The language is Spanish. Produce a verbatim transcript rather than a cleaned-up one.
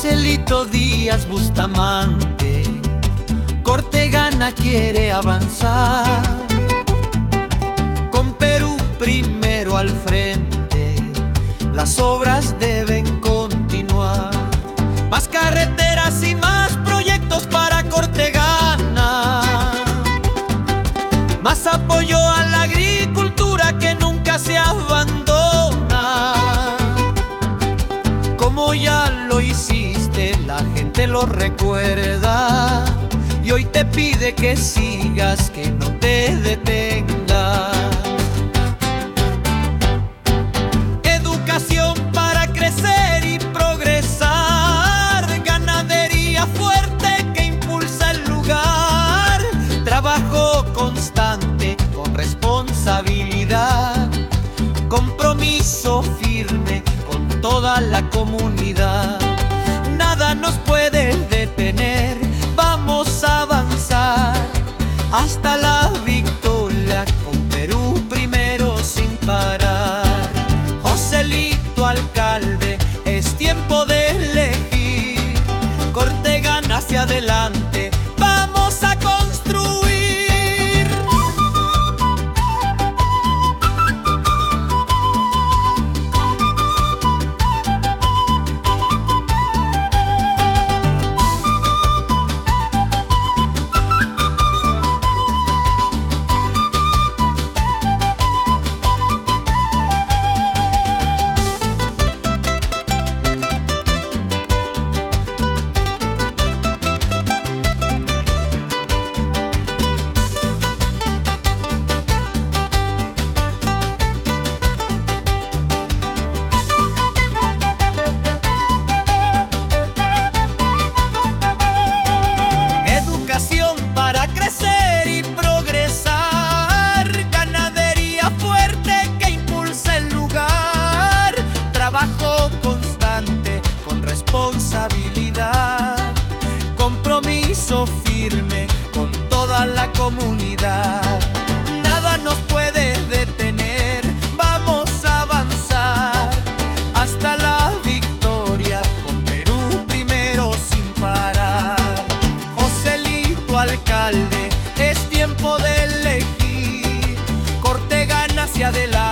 Joselito Díaz Bustamante, Cortegana quiere avanzar, con Perú primero al frente, las obras deben continuar. Más carreteras y más proyectos para Cortegana, más apoyo a la agricultura que nunca se abandona. Como ya lo hiciste, la gente lo recuerda y hoy te pide que sigas, que no te detengas. Educación para crecer y progresar, ganadería fuerte que impulsa el lugar, trabajo constante con responsabilidad, compromiso firme con toda la comunidad. Nada nos puede detener, vamos a avanzar hasta la victoria, con Perú primero sin parar. Joselito alcalde, es tiempo de elegir, Cortegana hacia adelante, vamos a construir. Trabajo constante con responsabilidad, compromiso firme con toda la comunidad. Nada nos puede detener, vamos a avanzar hasta la victoria, con Perú primero sin parar. Joselito alcalde, es tiempo de elegir, Cortegana hacia adelante.